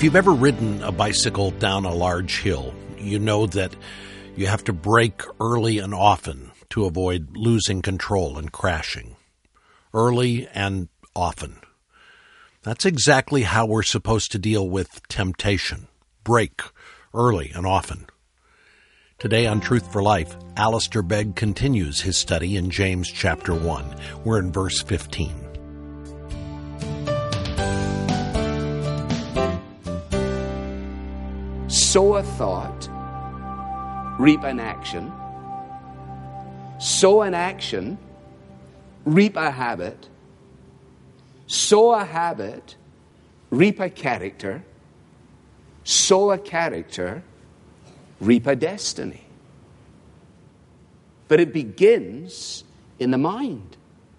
If you've ever ridden a bicycle down a large hill, you know that you have to brake early and often to avoid losing control and crashing. Early and often. That's exactly how we're supposed to deal with temptation. Brake early and often. Today on Truth for Life, Alistair Begg continues his study in James chapter 1. We're in verse 15. Sow a thought, reap an action. Sow an action, reap a habit. Sow a habit, reap a character. Sow a character, reap a destiny. But it begins in the mind.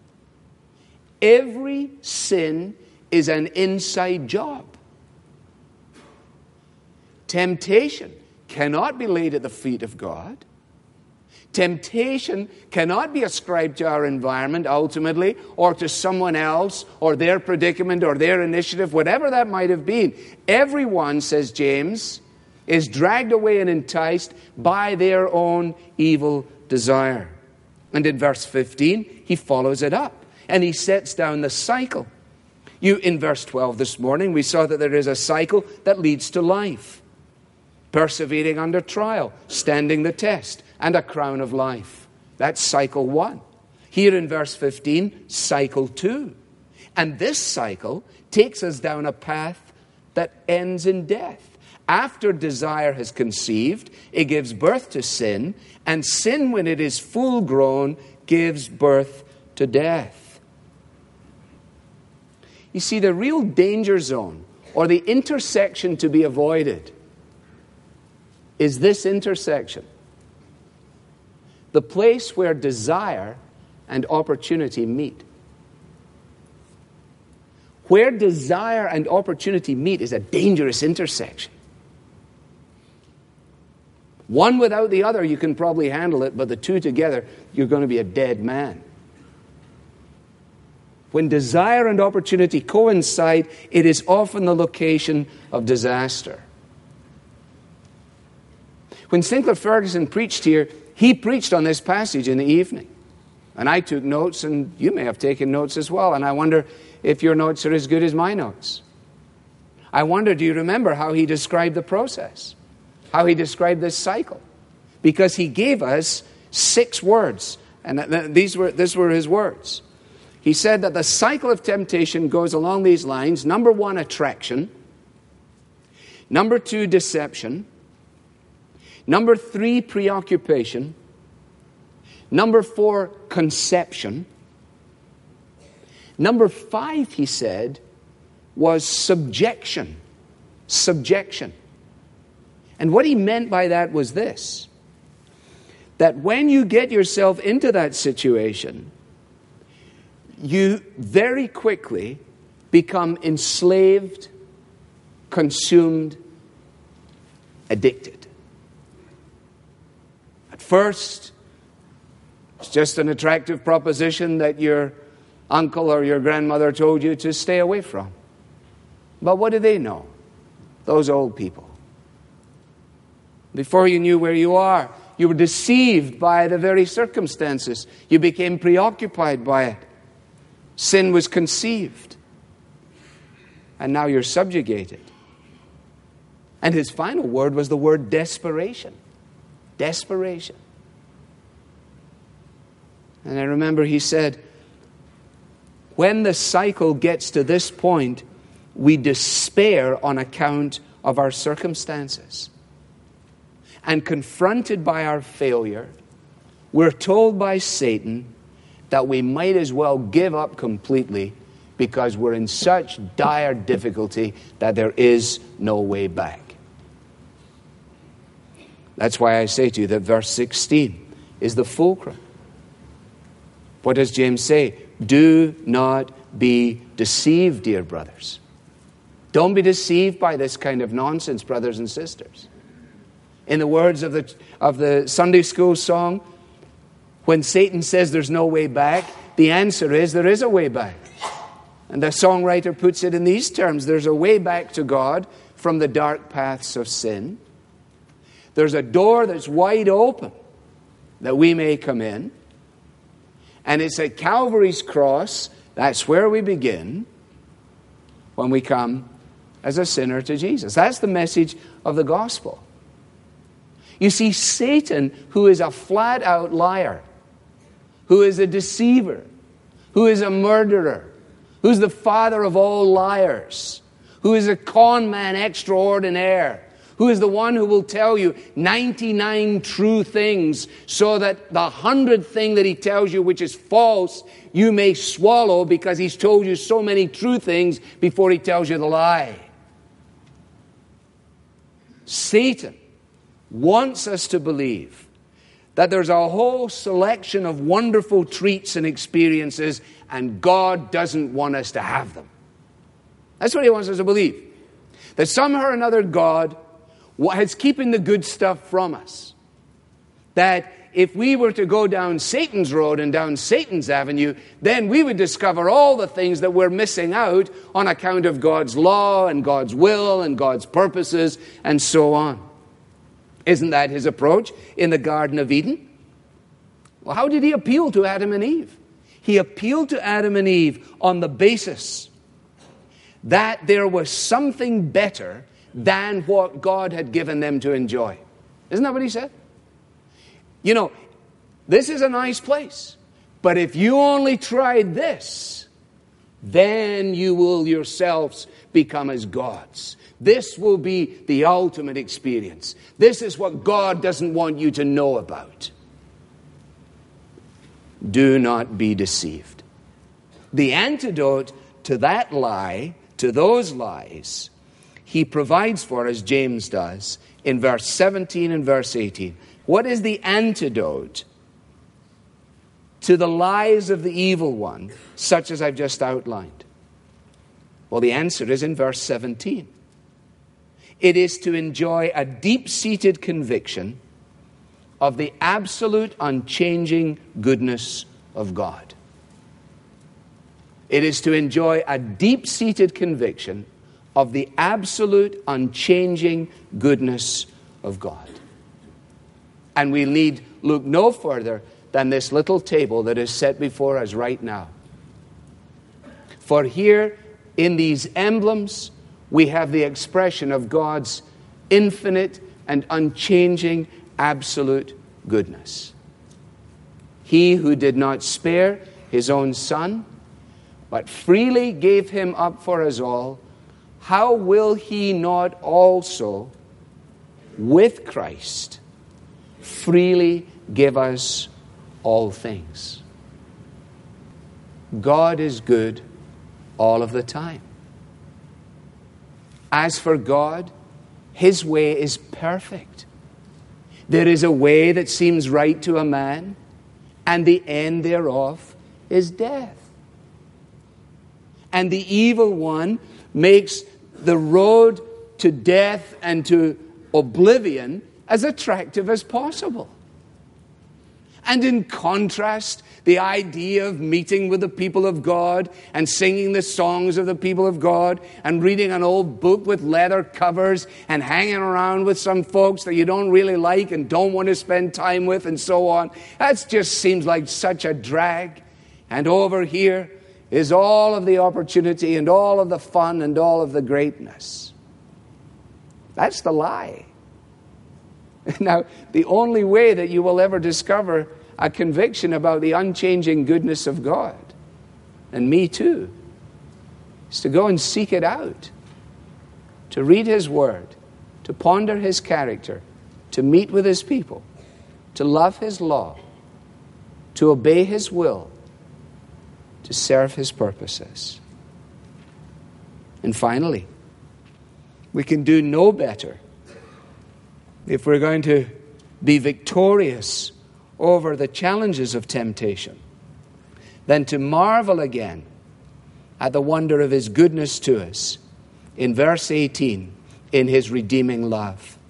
Every sin is an inside job. Temptation cannot be laid at the feet of God. Temptation cannot be ascribed to our environment ultimately, or to someone else, or their predicament, or their initiative, whatever that might have been. Everyone, says James, is dragged away and enticed by their own evil desire. And in verse 15, he follows it up, and he sets down the cycle. In verse 12 this morning, we saw that there is a cycle that leads to life. Persevering under trial, standing the test, and a crown of life. That's cycle 1. Here in verse 15, cycle 2. And this cycle takes us down a path that ends in death. After desire has conceived, it gives birth to sin, and sin, when it is full grown, gives birth to death. You see, the real danger zone, or the intersection to be avoided, is this intersection. The place where desire and opportunity meet. Where desire and opportunity meet is a dangerous intersection. One without the other, you can probably handle it, but the two together, you're going to be a dead man. When desire and opportunity coincide, it is often the location of disaster. When Sinclair Ferguson preached here, he preached on this passage in the evening. And I took notes, and you may have taken notes as well. And I wonder if your notes are as good as my notes. I wonder, do you remember how he described the process? How he described this cycle? Because he gave us 6 words. And these were his words. He said that the cycle of temptation goes along these lines. Number 1, attraction. Number 2, deception. Number 3, preoccupation. Number 4, conception. Number 5, he said, was subjection. Subjection. And what he meant by that was this: that when you get yourself into that situation, you very quickly become enslaved, consumed, addicted. First, it's just an attractive proposition that your uncle or your grandmother told you to stay away from. But what do they know? Those old people. Before you knew where you are, you were deceived by the very circumstances. You became preoccupied by it. Sin was conceived. And now you're subjugated. And his final word was the word desperation. Desperation. And I remember he said, when the cycle gets to this point, we despair on account of our circumstances. And confronted by our failure, we're told by Satan that we might as well give up completely because we're in such dire difficulty that there is no way back. That's why I say to you that verse 16 is the fulcrum. What does James say? Do not be deceived, dear brothers. Don't be deceived by this kind of nonsense, brothers and sisters. In the words of the Sunday school song, when Satan says there's no way back, the answer is there is a way back. And the songwriter puts it in these terms: there's a way back to God from the dark paths of sin. There's a door that's wide open that we may come in. And it's at Calvary's cross, that's where we begin when we come as a sinner to Jesus. That's the message of the gospel. You see, Satan, who is a flat-out liar, who is a deceiver, who is a murderer, who's the father of all liars, who is a con man extraordinaire, who is the one who will tell you 99 true things so that the 100th thing that he tells you which is false, you may swallow because he's told you so many true things before he tells you the lie. Satan wants us to believe that there's a whole selection of wonderful treats and experiences, and God doesn't want us to have them. That's what he wants us to believe. That somehow or another God is keeping the good stuff from us. That if we were to go down Satan's road and down Satan's avenue, then we would discover all the things that we're missing out on account of God's law and God's will and God's purposes and so on. Isn't that his approach in the Garden of Eden? Well, how did he appeal to Adam and Eve? He appealed to Adam and Eve on the basis that there was something better than what God had given them to enjoy. Isn't that what he said? You know, this is a nice place, but if you only tried this, then you will yourselves become as gods. This will be the ultimate experience. This is what God doesn't want you to know about. Do not be deceived. The antidote to that lie, to those lies, he provides for us, James does, in verse 17 and verse 18. What is the antidote to the lies of the evil one, such as I've just outlined? Well, the answer is in verse 17. It is to enjoy a deep-seated conviction of the absolute, unchanging goodness of God. It is to enjoy a deep-seated conviction of the absolute, unchanging goodness of God. And we need look no further than this little table that is set before us right now. For here, in these emblems, we have the expression of God's infinite and unchanging absolute goodness. He who did not spare his own Son, but freely gave him up for us all, how will he not also, with Christ, freely give us all things? God is good all of the time. As for God, his way is perfect. There is a way that seems right to a man, and the end thereof is death. And the evil one makes the road to death and to oblivion as attractive as possible. And in contrast, the idea of meeting with the people of God and singing the songs of the people of God and reading an old book with leather covers and hanging around with some folks that you don't really like and don't want to spend time with and so on, that just seems like such a drag. And over here is all of the opportunity and all of the fun and all of the greatness. That's the lie. Now, the only way that you will ever discover a conviction about the unchanging goodness of God, and me too, is to go and seek it out, to read his word, to ponder his character, to meet with his people, to love his law, to obey his will, to serve his purposes. And finally, we can do no better if we're going to be victorious over the challenges of temptation than to marvel again at the wonder of his goodness to us in verse 18 in his redeeming love.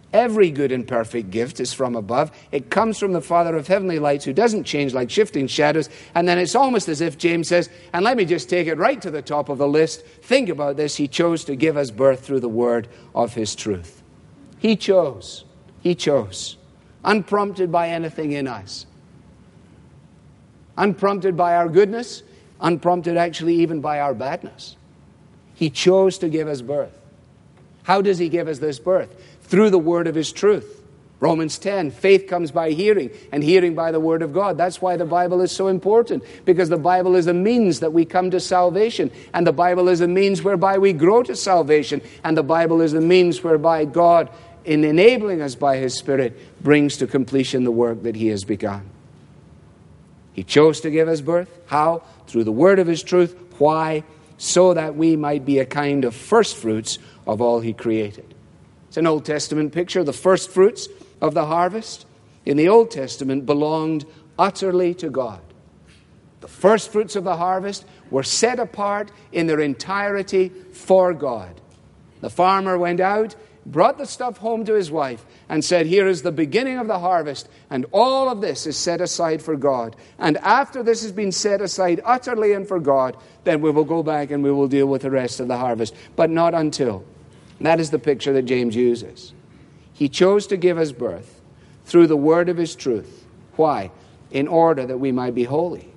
Every good and perfect gift is from above. It comes from the Father of heavenly lights, who doesn't change like shifting shadows. And then it's almost as if James says, and let me just take it right to the top of the list. Think about this. He chose to give us birth through the word of his truth. He chose. He chose. Unprompted by anything in us. Unprompted by our goodness. Unprompted actually even by our badness. He chose to give us birth. How does he give us this birth? Through the word of his truth. Romans 10, faith comes by hearing, and hearing by the word of God. That's why the Bible is so important, because the Bible is a means that we come to salvation, and the Bible is a means whereby we grow to salvation, and the Bible is a means whereby God, in enabling us by his Spirit, brings to completion the work that he has begun. He chose to give us birth. How? Through the word of his truth. Why? So that we might be a kind of first fruits of all he created. It's an Old Testament picture. The first fruits of the harvest in the Old Testament belonged utterly to God. The first fruits of the harvest were set apart in their entirety for God. The farmer went out, brought the stuff home to his wife, and said, here is the beginning of the harvest, and all of this is set aside for God. And after this has been set aside utterly and for God, then we will go back and we will deal with the rest of the harvest. But not until. That is the picture that James uses. He chose to give us birth through the word of his truth. Why? In order that we might be holy.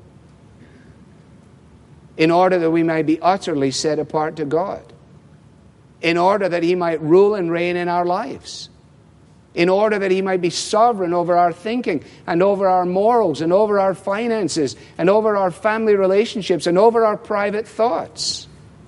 In order that we might be utterly set apart to God. In order that he might rule and reign in our lives. In order that he might be sovereign over our thinking and over our morals and over our finances and over our family relationships and over our private thoughts.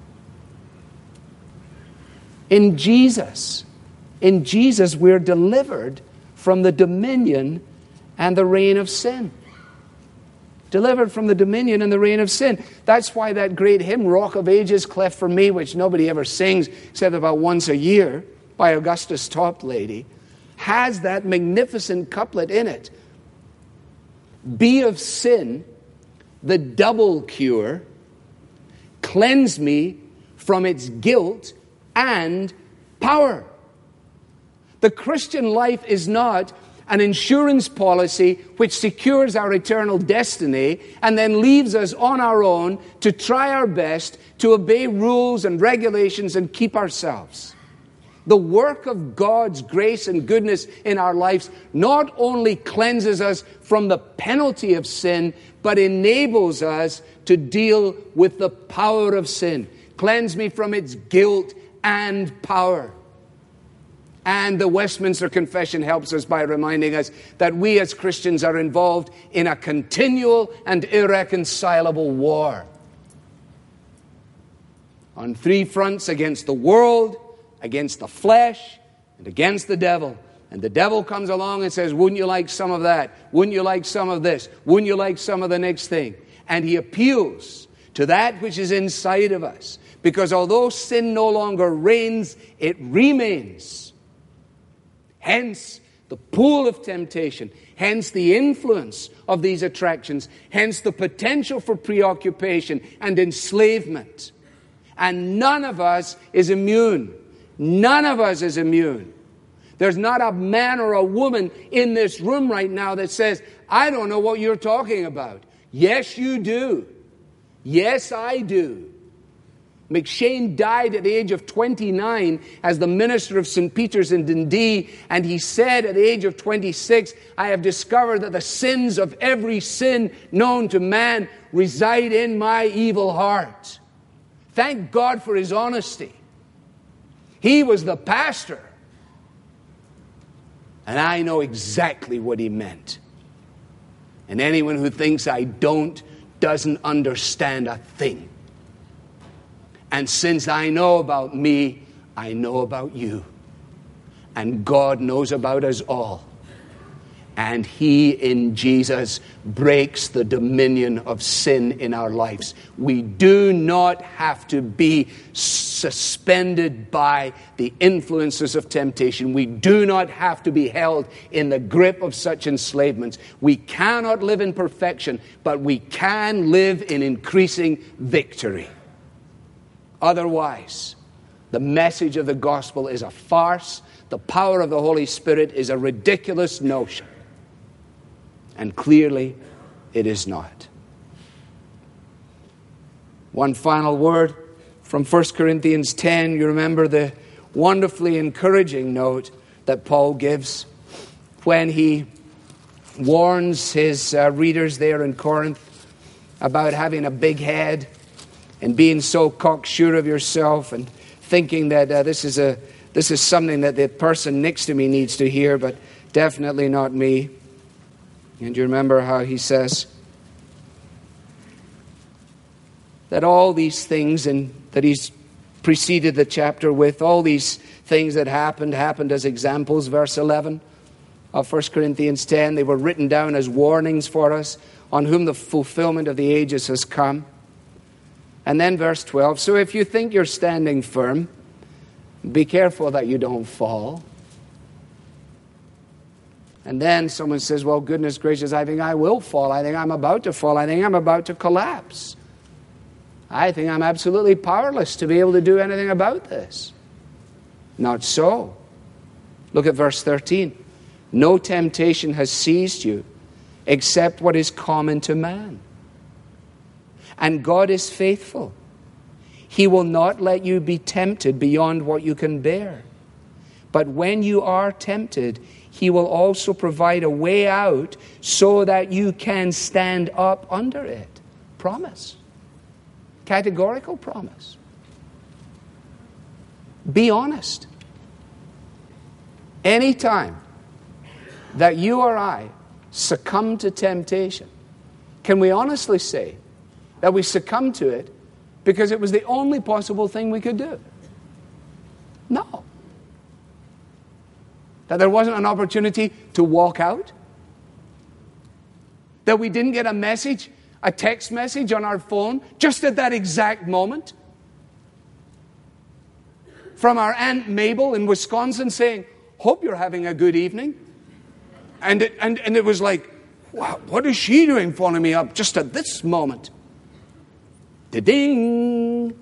In Jesus, we're delivered from the dominion and the reign of sin. Delivered from the dominion and the reign of sin. That's why that great hymn, Rock of Ages, Cleft for Me, which nobody ever sings except about once a year by Augustus Toplady, has that magnificent couplet in it. Be of sin the double cure, cleanse me from its guilt and power. The Christian life is not an insurance policy which secures our eternal destiny and then leaves us on our own to try our best to obey rules and regulations and keep ourselves. The work of God's grace and goodness in our lives not only cleanses us from the penalty of sin, but enables us to deal with the power of sin. Cleanse me from its guilt and power. And the Westminster Confession helps us by reminding us that we as Christians are involved in a continual and irreconcilable war. On three fronts: against the world, against the flesh, and against the devil. And the devil comes along and says, wouldn't you like some of that? Wouldn't you like some of this? Wouldn't you like some of the next thing? And he appeals to that which is inside of us. Because although sin no longer reigns, it remains. Hence, the pool of temptation. Hence, the influence of these attractions. Hence, the potential for preoccupation and enslavement. And none of us is immune. None of us is immune. There's not a man or a woman in this room right now that says, I don't know what you're talking about. Yes, you do. Yes, I do. McShane died at the age of 29 as the minister of St. Peter's in Dundee, and he said at the age of 26, I have discovered that the sins of every sin known to man reside in my evil heart. Thank God for his honesty. He was the pastor, and I know exactly what he meant. And anyone who thinks I don't doesn't understand a thing. And since I know about me, I know about you. And God knows about us all. And He, in Jesus, breaks the dominion of sin in our lives. We do not have to be suspended by the influences of temptation. We do not have to be held in the grip of such enslavements. We cannot live in perfection, but we can live in increasing victory. Otherwise, the message of the gospel is a farce. the power of the Holy Spirit is a ridiculous notion. And clearly, it is not. One final word from 1 Corinthians 10. You remember the wonderfully encouraging note that Paul gives when he warns his readers there in Corinth about having a big head and being so cocksure of yourself and thinking that this is something that the person next to me needs to hear, but definitely not me. And you remember how he says that all these things that he's preceded the chapter with, all these things that happened as examples, verse 11 of 1 Corinthians 10. They were written down as warnings for us, on whom the fulfillment of the ages has come. And then verse 12, so if you think you're standing firm, be careful that you don't fall. And then someone says, well, goodness gracious, I think I will fall. I think I'm about to fall. I think I'm about to collapse. I think I'm absolutely powerless to be able to do anything about this. Not so. Look at verse 13. No temptation has seized you except what is common to man. And God is faithful. He will not let you be tempted beyond what you can bear. But when you are tempted, He will also provide a way out so that you can stand up under it. Promise. Categorical promise. Be honest. Anytime that you or I succumb to temptation, can we honestly say that we succumbed to it because it was the only possible thing we could do? No. That there wasn't an opportunity to walk out? That we didn't get a message, a text message on our phone just at that exact moment from our Aunt Mabel in Wisconsin saying, hope you're having a good evening. And it was like, wow, what is she doing phoning me up just at this moment? Da-ding!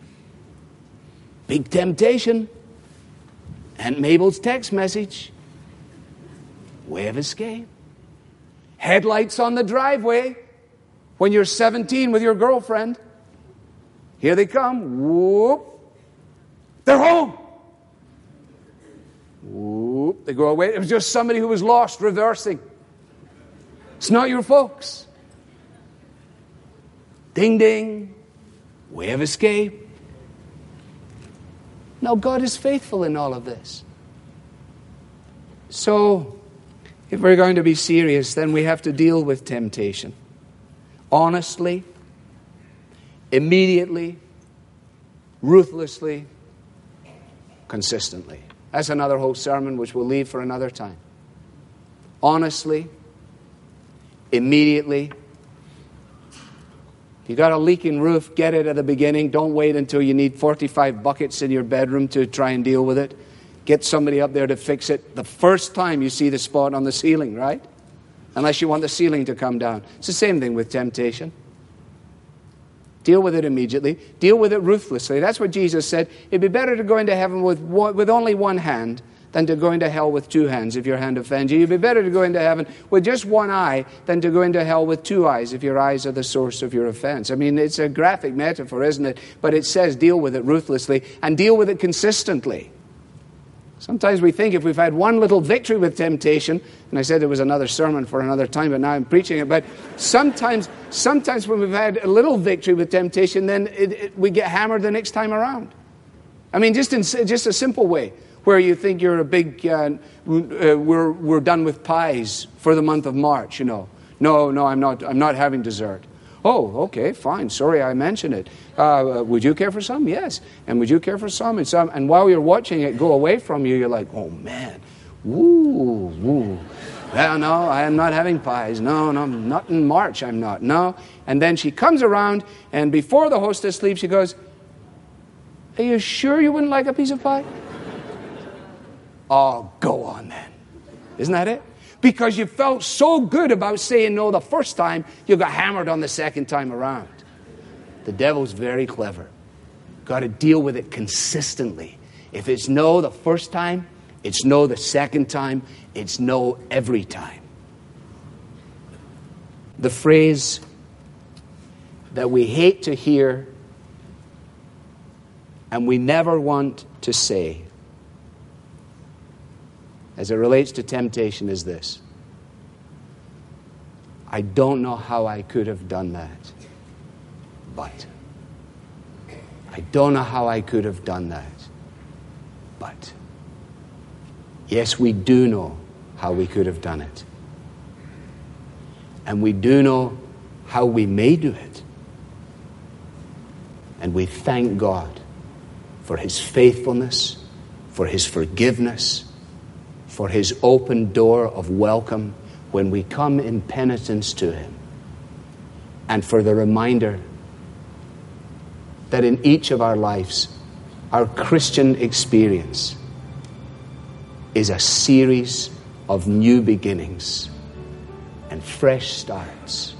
Big temptation. Aunt Mabel's text message. Way of escape. Headlights on the driveway when you're 17 with your girlfriend. Here they come. Whoop. They're home. Whoop. They go away. It was just somebody who was lost reversing. It's not your folks. Ding, ding. Way of escape. No, God is faithful in all of this. So, if we're going to be serious, then we have to deal with temptation. Honestly, immediately, ruthlessly, consistently. That's another whole sermon which we'll leave for another time. Honestly, immediately. You got a leaking roof, get it at the beginning. Don't wait until you need 45 buckets in your bedroom to try and deal with it. Get somebody up there to fix it the first time you see the spot on the ceiling, right? Unless you want the ceiling to come down. It's the same thing with temptation. Deal with it immediately. Deal with it ruthlessly. That's what Jesus said. It'd be better to go into heaven with only one hand than to go into hell with two hands if your hand offends you. It'd be better to go into heaven with just one eye than to go into hell with two eyes if your eyes are the source of your offense. I mean, it's a graphic metaphor, isn't it? But it says deal with it ruthlessly and deal with it consistently. Sometimes we think if we've had one little victory with temptation, and I said there was another sermon for another time, but now I'm preaching it, but sometimes when we've had a little victory with temptation, then we get hammered the next time around. I mean, just a simple way, where you think you're a big, we're done with pies for the month of March, you know. No, I'm not having dessert. Oh, okay, fine. Sorry I mentioned it. Would you care for some? Yes. And would you care for some? And some. And while you're watching it go away from you, you're like, oh, man. Woo. Well, no, I am not having pies. No, not in March, I'm not. No. And then she comes around, and before the hostess leaves, she goes, are you sure you wouldn't like a piece of pie? Oh, go on then. Isn't that it? Because you felt so good about saying no the first time, you got hammered on the second time around. The devil's very clever. Got to deal with it consistently. If it's no the first time, It's no the second time. It's no every time. The phrase that we hate to hear and we never want to say as it relates to temptation is this: I don't know how I could have done that, but. I don't know how I could have done that, but. Yes, we do know how we could have done it. And we do know how we may do it. And we thank God for His faithfulness, for His forgiveness, for His open door of welcome when we come in penitence to Him, and for the reminder that in each of our lives, our Christian experience is a series of new beginnings and fresh starts.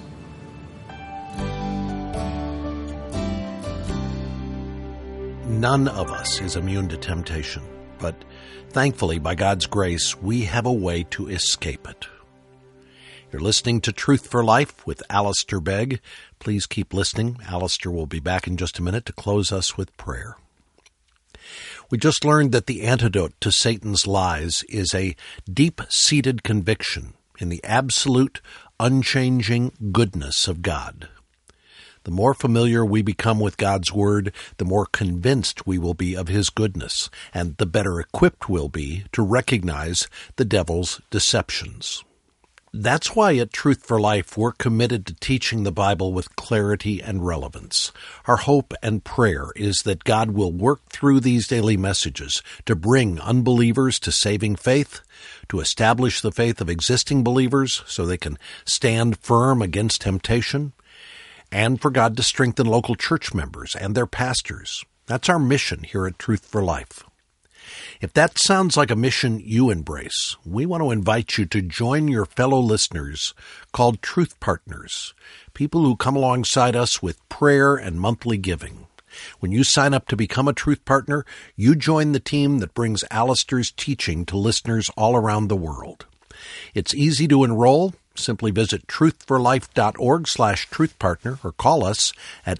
None of us is immune to temptation, but thankfully, by God's grace, we have a way to escape it. You're listening to Truth for Life with Alistair Begg. Please keep listening. Alistair will be back in just a minute to close us with prayer. We just learned that the antidote to Satan's lies is a deep-seated conviction in the absolute, unchanging goodness of God. The more familiar we become with God's Word, the more convinced we will be of His goodness, and the better equipped we'll be to recognize the devil's deceptions. That's why at Truth for Life we're committed to teaching the Bible with clarity and relevance. Our hope and prayer is that God will work through these daily messages to bring unbelievers to saving faith, to establish the faith of existing believers so they can stand firm against temptation, and for God to strengthen local church members and their pastors. That's our mission here at Truth for Life. If that sounds like a mission you embrace, we want to invite you to join your fellow listeners called Truth Partners, people who come alongside us with prayer and monthly giving. When you sign up to become a Truth Partner, you join the team that brings Alistair's teaching to listeners all around the world. It's easy to enroll. Simply visit truthforlife.org/truthpartner or call us at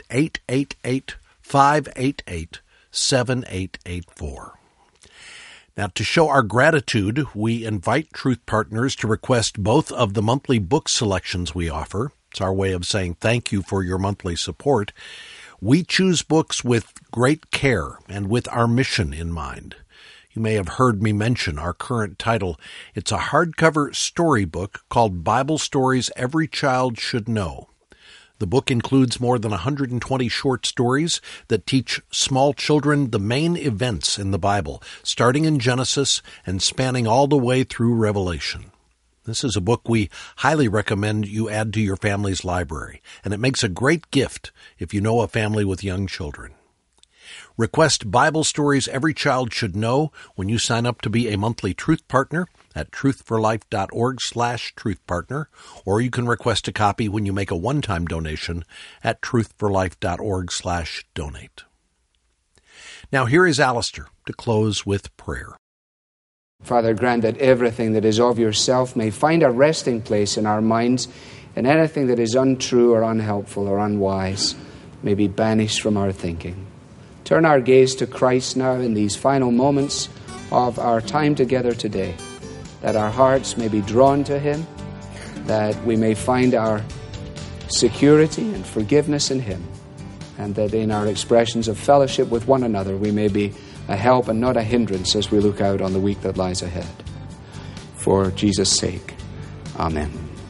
888-588-7884. Now, to show our gratitude, we invite Truth Partners to request both of the monthly book selections we offer. It's our way of saying thank you for your monthly support. We choose books with great care and with our mission in mind. You may have heard me mention our current title. It's a hardcover storybook called Bible Stories Every Child Should Know. The book includes more than 120 short stories that teach small children the main events in the Bible, starting in Genesis and spanning all the way through Revelation. This is a book we highly recommend you add to your family's library, and it makes a great gift if you know a family with young children. Request Bible Stories Every Child Should Know when you sign up to be a monthly Truth Partner at truthforlife.org/truthpartner, or you can request a copy when you make a one-time donation at truthforlife.org/donate. Now here is Alistair to close with prayer. Father, grant that everything that is of yourself may find a resting place in our minds, and anything that is untrue or unhelpful or unwise may be banished from our thinking. Turn our gaze to Christ now in these final moments of our time together today, that our hearts may be drawn to Him, that we may find our security and forgiveness in Him, and that in our expressions of fellowship with one another we may be a help and not a hindrance as we look out on the week that lies ahead. For Jesus' sake, amen.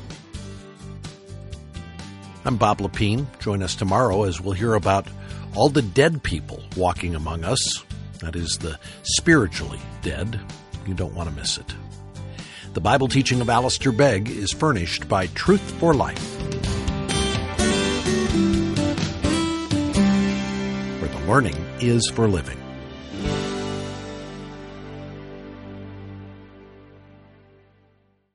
I'm Bob Lepine. Join us tomorrow as we'll hear about all the dead people walking among us. That is, the spiritually dead. You don't want to miss it. The Bible teaching of Alistair Begg is furnished by Truth for Life, where the learning is for living.